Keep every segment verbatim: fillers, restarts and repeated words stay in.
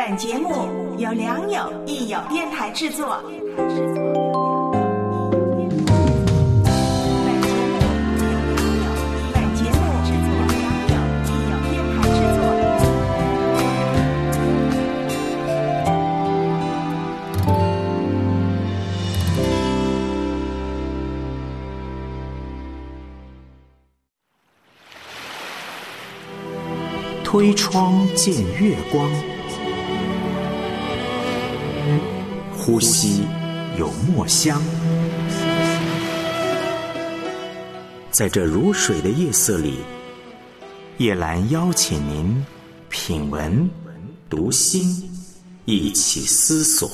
本节目由良友益友电台制作。本节目由良友益友电台制作。 推窗见月光，呼吸有墨香。在这如水的夜色里，叶兰邀请您品文读心，一起思索。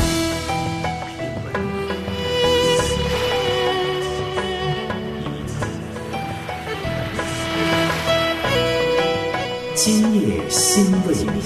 今夜心未眠。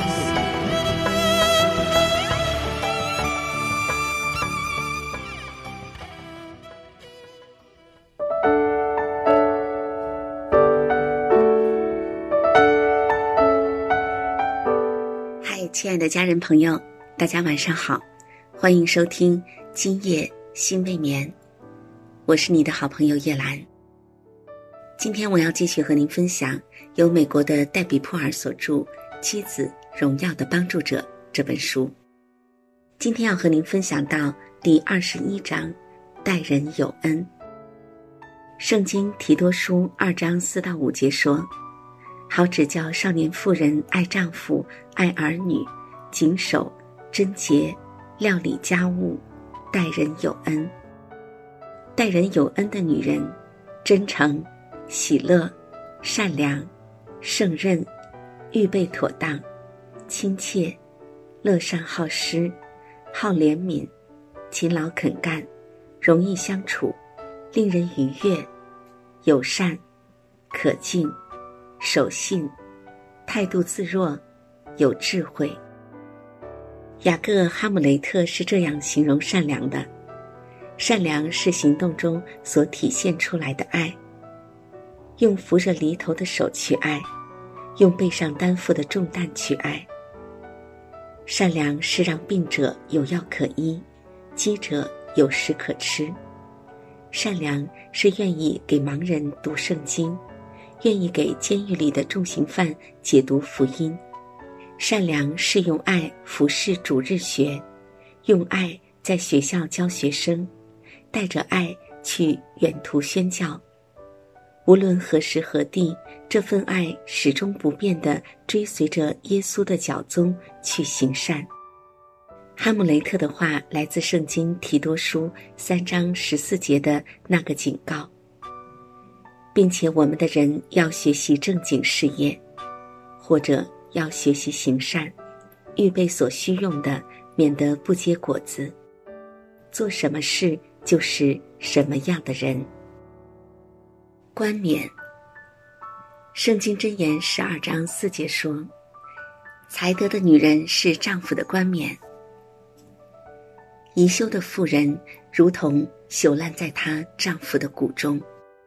嗨，亲爱的家人朋友，大家晚上好，欢迎收听今夜心未眠，我是你的好朋友叶兰。今天我要继续和您分享由美国的戴比普尔所著《妻子荣耀的帮助者》这本书。今天要和您分享到第二十一章，待人有恩。圣经提多书二章四到五节说，好指教少年妇人爱丈夫，爱儿女，谨守贞洁，料理家务，待人有恩。待人有恩的女人，真诚、喜乐、善良、胜任，预备妥当，亲切，乐善好施，好怜悯，勤劳肯干，容易相处，令人愉悦，友善，可敬，守信，态度自若，有智慧。雅各·哈姆雷特是这样形容善良的：善良是行动中所体现出来的爱，用扶着犁头的手去爱，用背上担负的重担去爱。善良是让病者有药可医，饥者有食可吃。善良是愿意给盲人读圣经，愿意给监狱里的重刑犯解读福音。善良是用爱服侍主日学，用爱在学校教学生，带着爱去远途宣教。无论何时何地，这份爱始终不变地追随着耶稣的脚踪去行善。哈姆雷特的话来自圣经提多书三章十四节的那个警告，并且我们的人要学习正经事业，或者要学习行善，预备所需用的，免得不结果子。做什么事就是什么样的人。冠冕。圣经箴言十二章四节说，才德的女人是丈夫的冠冕，宜修的妇人如同朽烂在她丈夫的骨中。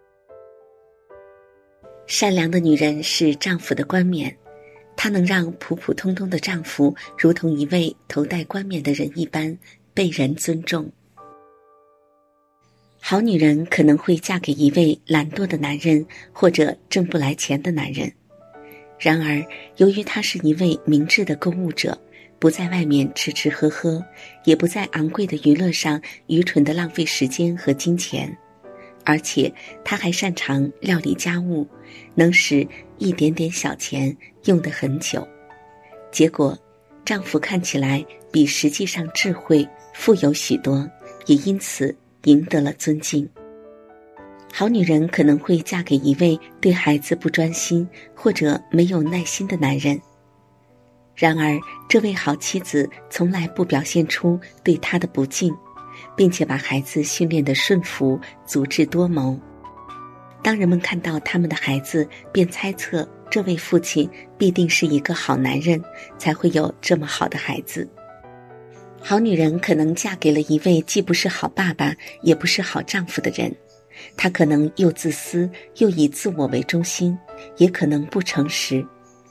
善良的女人是丈夫的冠冕，她能让普普通通的丈夫如同一位头戴冠冕的人一般被人尊重。好女人可能会嫁给一位懒惰的男人，或者挣不来钱的男人。然而，由于他是一位明智的公务者，不在外面吃吃喝喝，也不在昂贵的娱乐上愚蠢地浪费时间和金钱，而且他还擅长料理家务，能使一点点小钱用得很久。结果，丈夫看起来比实际上智慧富有许多，也因此赢得了尊敬。好女人可能会嫁给一位对孩子不专心或者没有耐心的男人，然而这位好妻子从来不表现出对他的不敬，并且把孩子训练得顺服、足智多谋。当人们看到他们的孩子，便猜测这位父亲必定是一个好男人，才会有这么好的孩子。好女人可能嫁给了一位既不是好爸爸也不是好丈夫的人，他可能又自私又以自我为中心，也可能不诚实。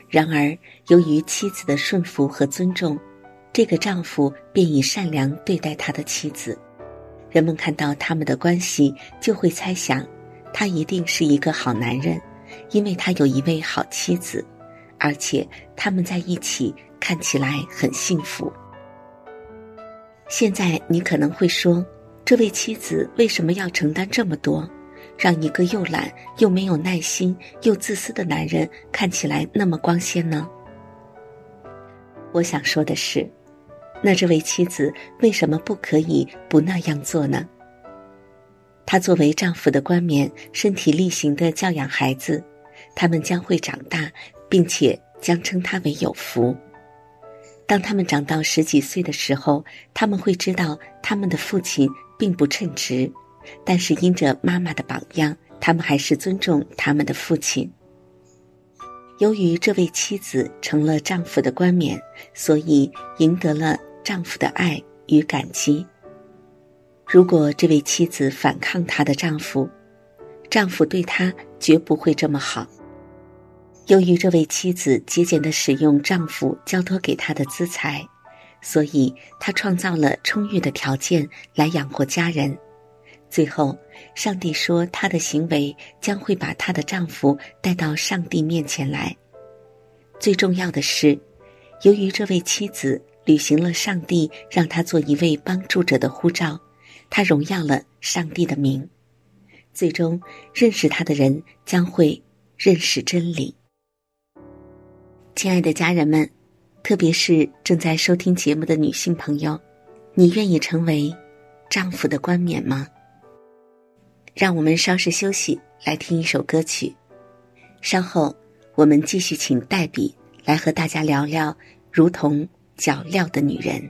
然而由于妻子的顺服和尊重，这个丈夫便以善良对待他的妻子。人们看到他们的关系，就会猜想他一定是一个好男人，因为他有一位好妻子，而且他们在一起看起来很幸福。现在你可能会说，这位妻子为什么要承担这么多，让一个又懒又没有耐心又自私的男人看起来那么光鲜呢？我想说的是，那这位妻子为什么不可以不那样做呢？她作为丈夫的冠冕，身体力行地教养孩子，他们将会长大，并且将称他为有福。当他们长到十几岁的时候，他们会知道他们的父亲并不称职，但是因着妈妈的榜样，他们还是尊重他们的父亲。由于这位妻子成了丈夫的冠冕，所以赢得了丈夫的爱与感激。如果这位妻子反抗她的丈夫，丈夫对她绝不会这么好。由于这位妻子节俭地使用丈夫交托给她的资财，所以她创造了充裕的条件来养活家人。最后，上帝说她的行为将会把她的丈夫带到上帝面前来。最重要的是，由于这位妻子履行了上帝让她做一位帮助者的呼召，她荣耀了上帝的名。最终，认识她的人将会认识真理。亲爱的家人们，特别是正在收听节目的女性朋友，你愿意成为丈夫的冠冕吗？让我们稍事休息，来听一首歌曲。稍后我们继续请黛比来和大家聊聊如同脚镣的女人。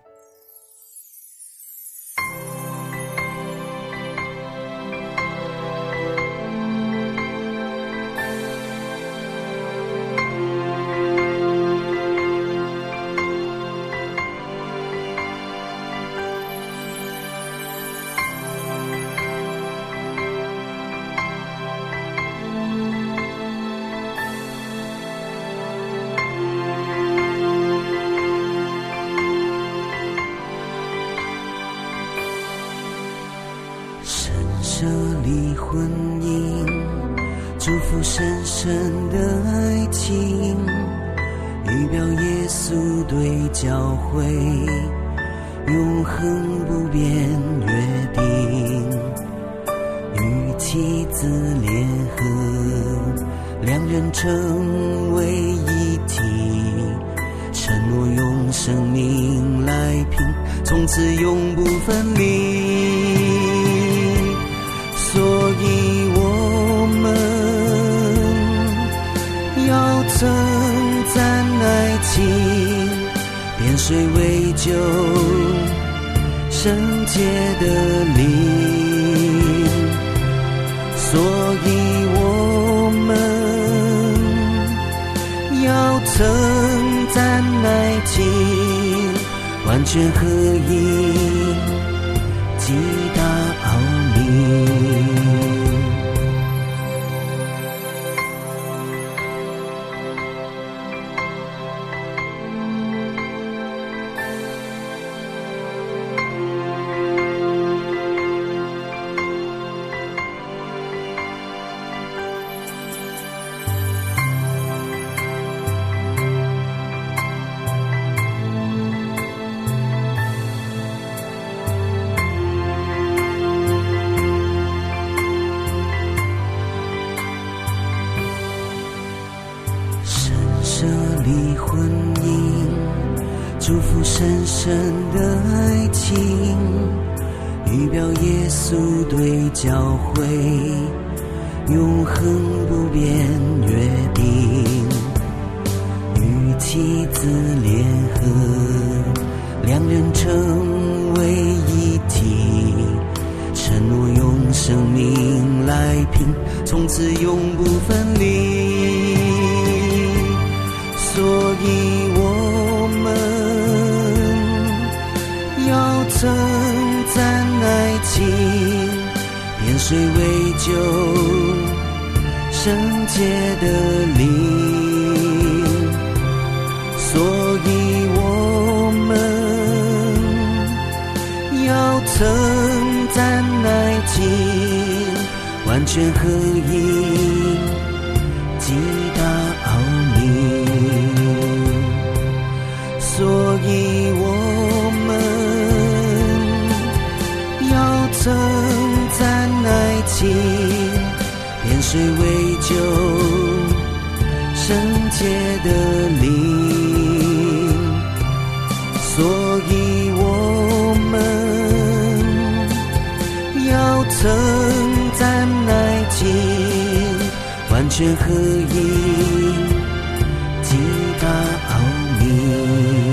设立婚姻，祝福深深的爱情，预表耶稣对教会永恒不变约定，与妻子联合，两人成为一体，承诺用生命来拼，从此永不分离。所以我们要称赞爱情，变水为酒，圣洁的灵。所以我们要称赞爱情，完全合一，极大奥秘。设立婚姻，祝福深深的爱情，预表耶稣对教会永恒不变约定，与妻子联合，两人成为一体，承诺用生命来拼，从此永不分离。所以我们要称赞爱情，变水为酒，圣洁的灵。 称赞爱情完全合一，极大奥秘，所以我们要称赞爱情，变水为酒，圣洁的灵，所以我们要称赞爱情完全合一，极大奥秘。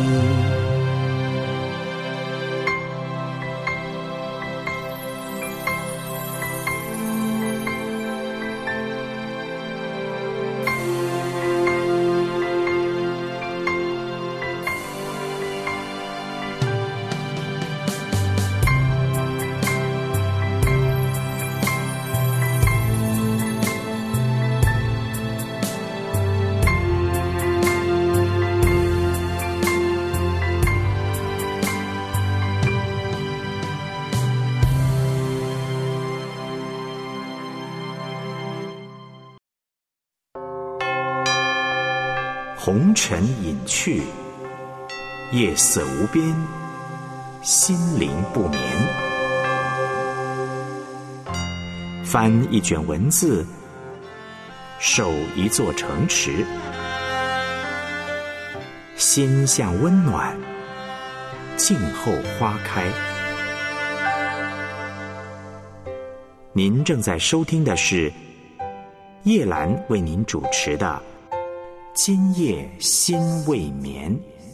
红尘隐去，夜色无边，心灵不眠。翻一卷文字，守一座城池，心向温暖，静候花开。您正在收听的是叶兰为您主持的今夜心未眠。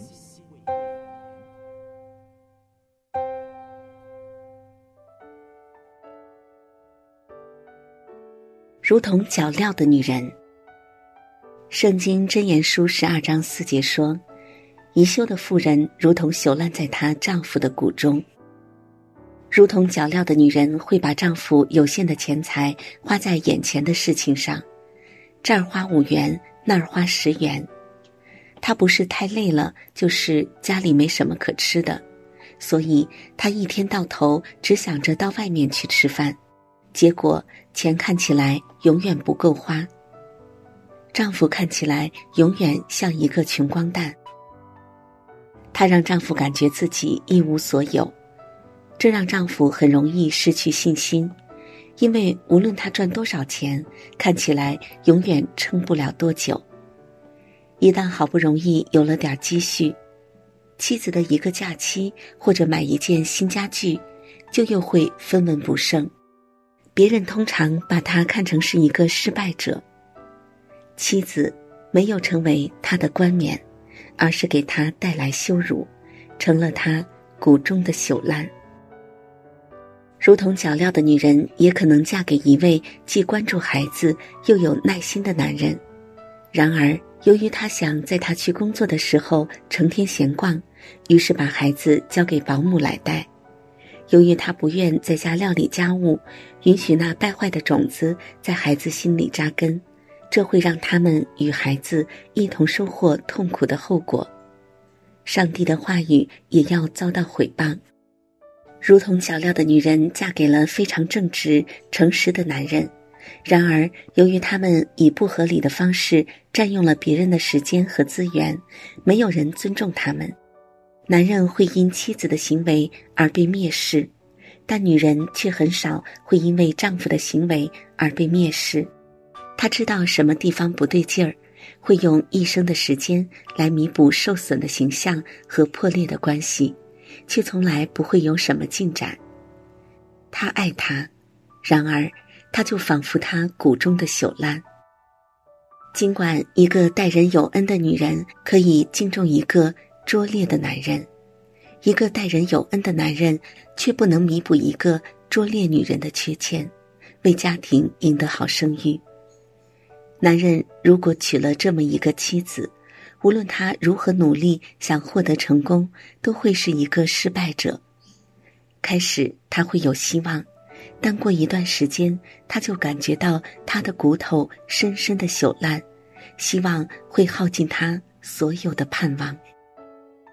如同脚镣的女人。圣经箴言书十二章四节说，宜修的妇人如同朽烂在她丈夫的骨中。如同脚镣的女人会把丈夫有限的钱财花在眼前的事情上，这儿花五元，那儿花十元。她不是太累了，就是家里没什么可吃的，所以她一天到头只想着到外面去吃饭，结果钱看起来永远不够花。丈夫看起来永远像一个穷光蛋。她让丈夫感觉自己一无所有，这让丈夫很容易失去信心，因为无论他赚多少钱，看起来永远撑不了多久。一旦好不容易有了点积蓄，妻子的一个假期或者买一件新家具，就又会分文不剩。别人通常把他看成是一个失败者。妻子没有成为他的冠冕，而是给他带来羞辱，成了他骨中的朽烂。如同脚镣的女人也可能嫁给一位既关注孩子又有耐心的男人，然而由于她想在他去工作的时候成天闲逛，于是把孩子交给保姆来带。由于她不愿在家料理家务，允许那败坏的种子在孩子心里扎根，这会让他们与孩子一同收获痛苦的后果。上帝的话语也要遭到毁谤。如同脚镣的女人嫁给了非常正直诚实的男人，然而由于他们以不合理的方式占用了别人的时间和资源，没有人尊重他们。男人会因妻子的行为而被蔑视，但女人却很少会因为丈夫的行为而被蔑视。她知道什么地方不对劲儿，会用一生的时间来弥补受损的形象和破裂的关系，却从来不会有什么进展。他爱他，然而他就仿佛他骨中的朽烂。尽管一个待人有恩的女人可以敬重一个拙劣的男人，一个待人有恩的男人却不能弥补一个拙劣女人的缺陷，为家庭赢得好声誉。男人如果娶了这么一个妻子，无论他如何努力想获得成功，都会是一个失败者。开始他会有希望，但过一段时间他就感觉到他的骨头深深的朽烂，希望会耗尽他所有的盼望。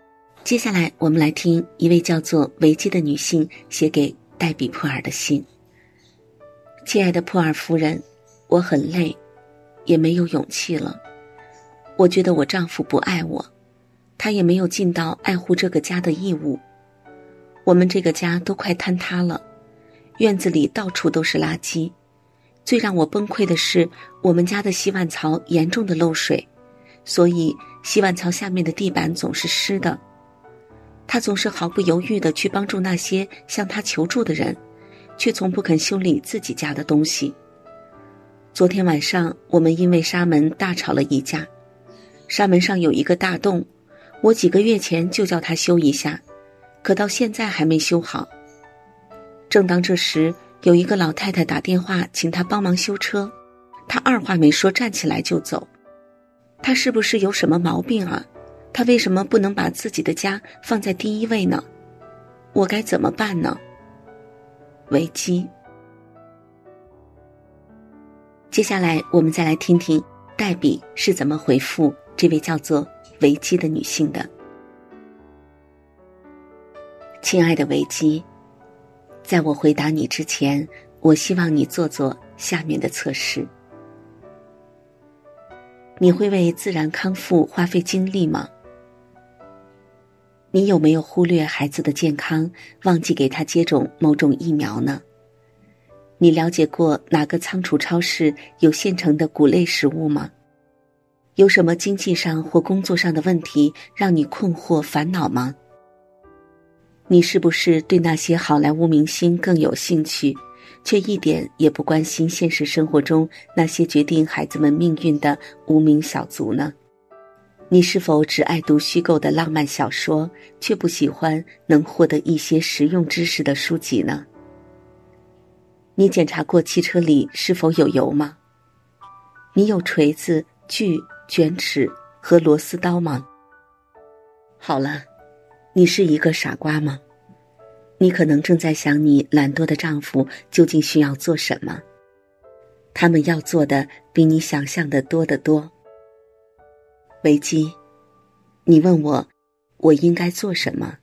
接下来我们来听一位叫做维基的女性写给黛比普尔的信。亲爱的普尔夫人，我很累，也没有勇气了。我觉得我丈夫不爱我，他也没有尽到爱护这个家的义务。我们这个家都快坍塌了，院子里到处都是垃圾。最让我崩溃的是，我们家的洗碗槽严重的漏水，所以洗碗槽下面的地板总是湿的。他总是毫不犹豫地去帮助那些向他求助的人，却从不肯修理自己家的东西。昨天晚上，我们因为纱门大吵了一架。纱门上有一个大洞，我几个月前就叫他修一下，可到现在还没修好。正当这时，有一个老太太打电话请他帮忙修车，他二话没说站起来就走。他是不是有什么毛病啊？他为什么不能把自己的家放在第一位呢？我该怎么办呢？维基。接下来我们再来听听黛比是怎么回复这位叫做维基的女性的。亲爱的维基，在我回答你之前，我希望你做做下面的测试。你会为自然康复花费精力吗？你有没有忽略孩子的健康，忘记给他接种某种疫苗呢？你了解过哪个仓储超市有现成的谷类食物吗？有什么经济上或工作上的问题让你困惑烦恼吗？你是不是对那些好莱坞明星更有兴趣，却一点也不关心现实生活中那些决定孩子们命运的无名小卒呢？你是否只爱读虚构的浪漫小说，却不喜欢能获得一些实用知识的书籍呢？你检查过汽车里是否有油吗？你有锤子、锯、卷尺和螺丝刀吗？好了，你是一个傻瓜吗？你可能正在想你懒惰的丈夫究竟需要做什么。他们要做的比你想象的多得多。维基，你问我，我应该做什么？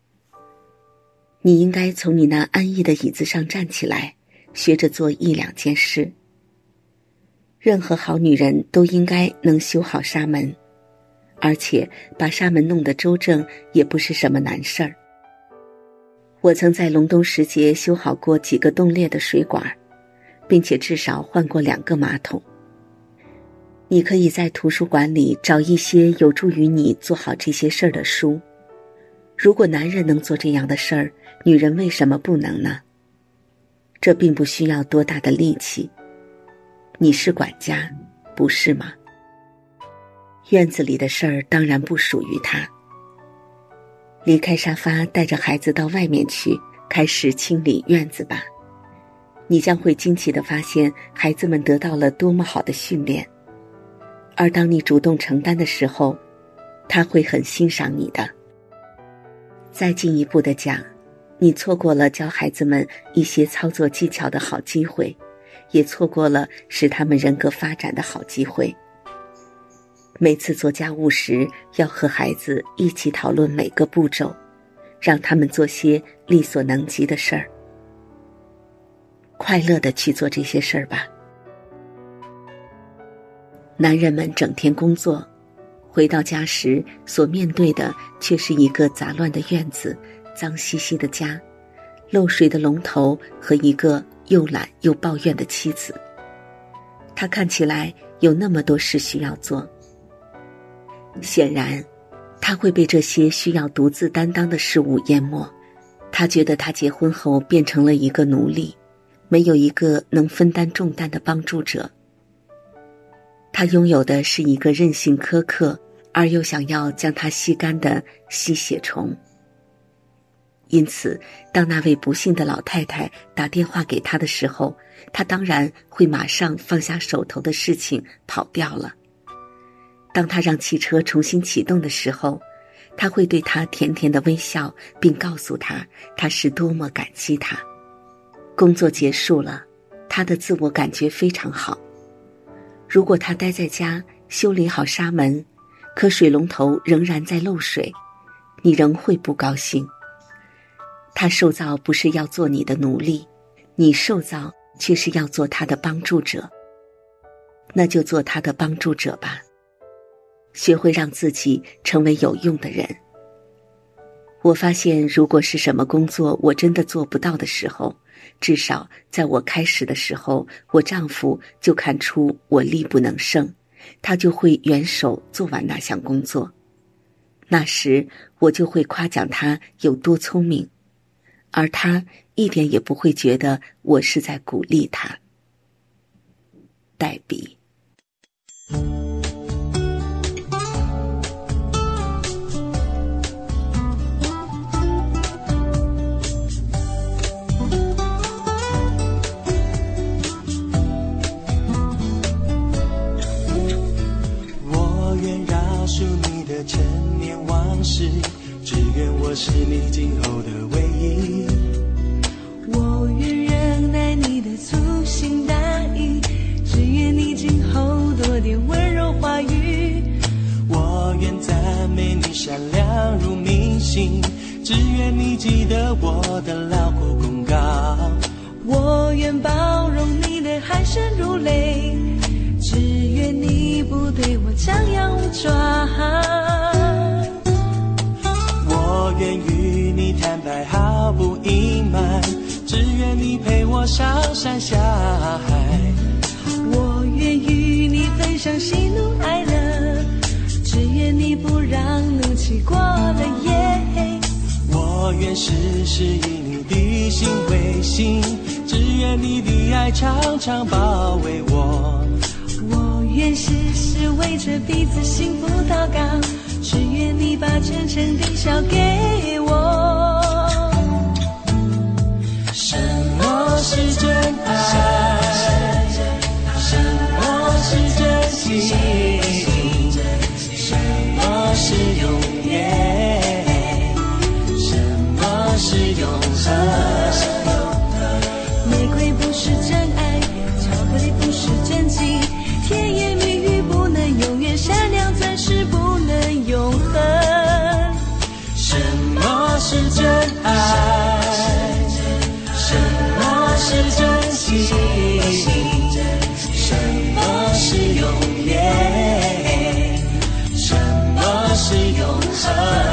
你应该从你那安逸的椅子上站起来，学着做一两件事。任何好女人都应该能修好纱门，而且把纱门弄得周正也不是什么难事儿。我曾在隆冬时节修好过几个冻裂的水管，并且至少换过两个马桶。你可以在图书馆里找一些有助于你做好这些事儿的书。如果男人能做这样的事儿，女人为什么不能呢？这并不需要多大的力气。你是管家，不是吗？院子里的事儿当然不属于他。离开沙发，带着孩子到外面去，开始清理院子吧。你将会惊奇地发现，孩子们得到了多么好的训练。而当你主动承担的时候，他会很欣赏你的。再进一步的讲，你错过了教孩子们一些操作技巧的好机会，也错过了使他们人格发展的好机会。每次做家务时，要和孩子一起讨论每个步骤，让他们做些力所能及的事儿。快乐地去做这些事儿吧。男人们整天工作，回到家时所面对的却是一个杂乱的院子，脏兮兮的家，漏水的龙头和一个又懒又抱怨的妻子。他看起来有那么多事需要做。显然，他会被这些需要独自担当的事物淹没。他觉得他结婚后变成了一个奴隶，没有一个能分担重担的帮助者。他拥有的是一个任性苛刻而又想要将他吸干的吸血虫。因此，当那位不幸的老太太打电话给他的时候，他当然会马上放下手头的事情跑掉了。当他让汽车重新启动的时候，他会对他甜甜的微笑，并告诉他他是多么感激他。工作结束了，他的自我感觉非常好。如果他待在家修理好纱门，可水龙头仍然在漏水， 你仍会不高兴。他受造不是要做你的奴隶，你受造却是要做他的帮助者。那就做他的帮助者吧，学会让自己成为有用的人。我发现，如果是什么工作我真的做不到的时候，至少在我开始的时候，我丈夫就看出我力不能胜，他就会援手做完那项工作。那时我就会夸奖他有多聪明，而他一点也不会觉得我是在鼓励他。黛比。 陈年往事，只愿我是你今后的唯一。 我愿忍耐你的粗心大意，只愿你今后多点温柔话语。 我愿赞美你善良如明星，只愿你记得我的劳苦功高。 我愿包容你的鼾声如雷，只愿你不对我张牙舞爪。 我愿与你坦白毫不隐瞒，只愿你陪我上山下海。 我愿与你分享喜怒哀乐，只愿你不让怒气过了夜。 我愿时时以你的心为心，只愿你的爱常常包围我。 我愿时时为着彼此幸福祷告，只愿你把真诚地笑给我。 什么是真爱？什么是真情？什么是永远？什么是永恒？ 玫瑰不是真爱，巧克力不是真情，甜言蜜语不能永远，善良钻石不能永恒。 什么是真爱？什么是真情？什么是永远？什么是永恒？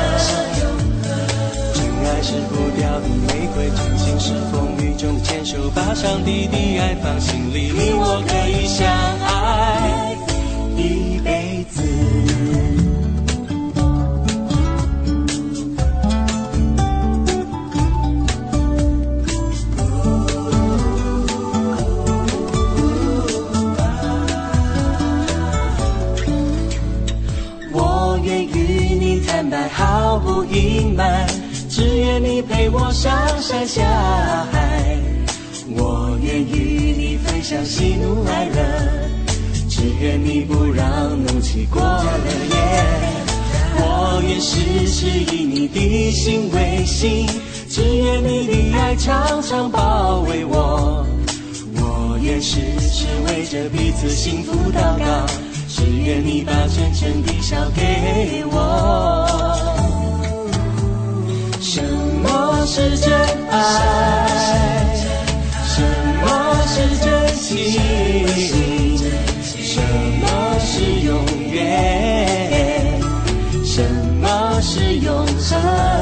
真爱是不掉的玫瑰，真情是风雨中的牵手，把上帝的爱放心里，你我可以相爱一辈子。我愿与你坦白毫不隐瞒，只愿你陪我上山下海。我愿与你分享喜怒哀乐，只愿你不让怒气过了夜。我愿时时以你的心为心，只愿你的爱常常包围我。我愿时时为着彼此幸福祷告，只愿你把真诚地笑给我。什么是真爱？什么是真情？什么是永远？什么是永恒？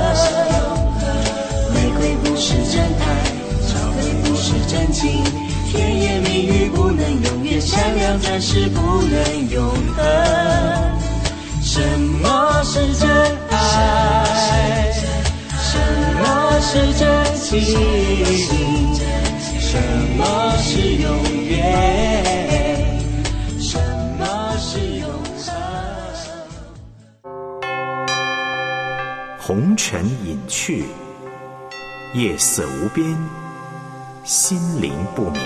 玫瑰不是真爱，巧克力不是真情，甜言蜜语不能永远，善良钻石不能永恒。什么是真爱？什么是真情？什么是永远？什么是永恒？ 红尘隐去，夜色无边，心灵不眠。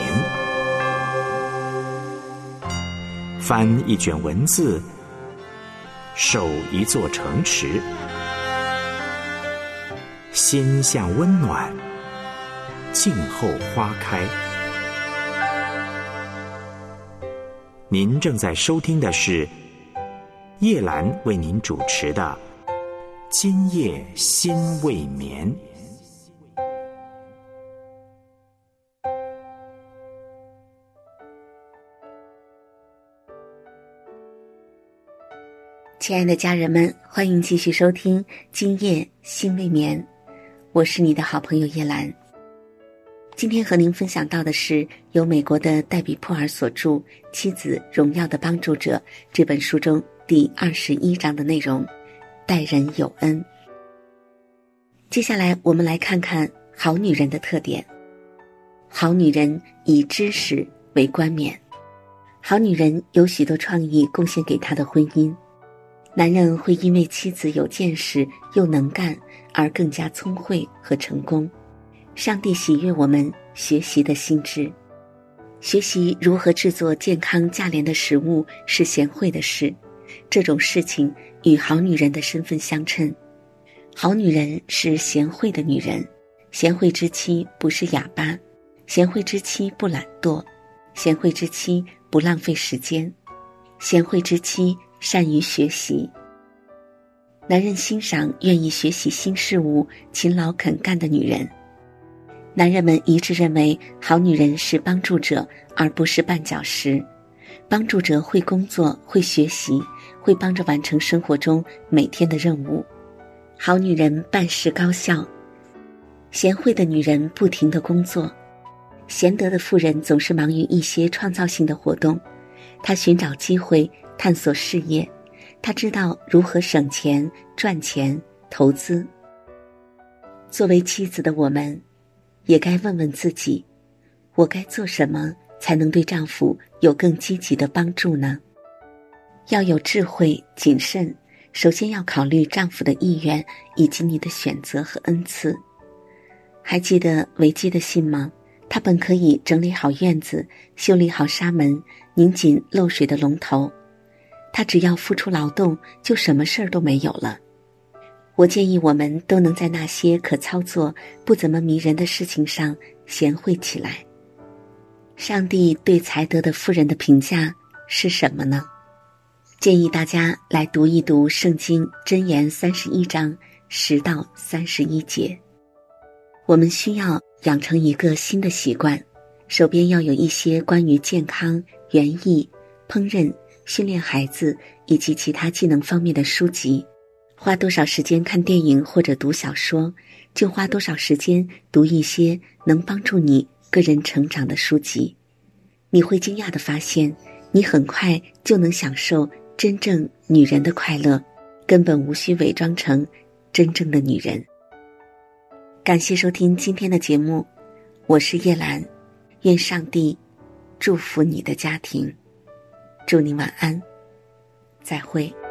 翻一卷文字，守一座城池，心向温暖，静候花开。您正在收听的是叶兰为您主持的今夜心未眠。 亲爱的家人们，欢迎继续收听今夜心未眠，我是你的好朋友叶兰。今天和您分享到的是由美国的戴比普尔所著《妻子荣耀的帮助者》这本书中第二十一章的内容，待人有恩。接下来我们来看看好女人的特点。好女人以知识为冠冕，好女人有许多创意贡献给她的婚姻。男人会因为妻子有见识又能干而更加聪慧和成功。上帝喜悦我们学习的心智，学习如何制作健康价廉的食物是贤惠的事，这种事情与好女人的身份相称。好女人是贤惠的女人，贤惠之妻不是哑巴，贤惠之妻不懒惰，贤惠之妻不浪费时间，贤惠之妻善于学习。男人欣赏愿意学习新事物、勤劳肯干的女人。男人们一致认为好女人是帮助者而不是绊脚石。帮助者会工作，会学习，会帮着完成生活中每天的任务。好女人办事高效。贤惠的女人不停地工作。贤德的妇人总是忙于一些创造性的活动，她寻找机会，探索事业，她知道如何省钱、赚钱、投资。作为妻子的我们，也该问问自己，我该做什么才能对丈夫有更积极的帮助呢？要有智慧、谨慎，首先要考虑丈夫的意愿以及你的选择和恩赐。还记得维基的信吗？他本可以整理好院子，修理好纱门，拧紧漏水的龙头，他只要付出劳动，就什么事儿都没有了。我建议我们都能在那些可操作、不怎么迷人的事情上贤惠起来。上帝对才德的妇人的评价是什么呢？建议大家来读一读圣经箴言三十一章十到三十一节。我们需要养成一个新的习惯，手边要有一些关于健康、园艺、烹饪、训练孩子以及其他技能方面的书籍。花多少时间看电影或者读小说，就花多少时间读一些能帮助你个人成长的书籍。你会惊讶地发现，你很快就能享受真正女人的快乐，根本无需伪装成真正的女人。感谢收听今天的节目，我是叶兰，愿上帝祝福你的家庭，祝你晚安，再会。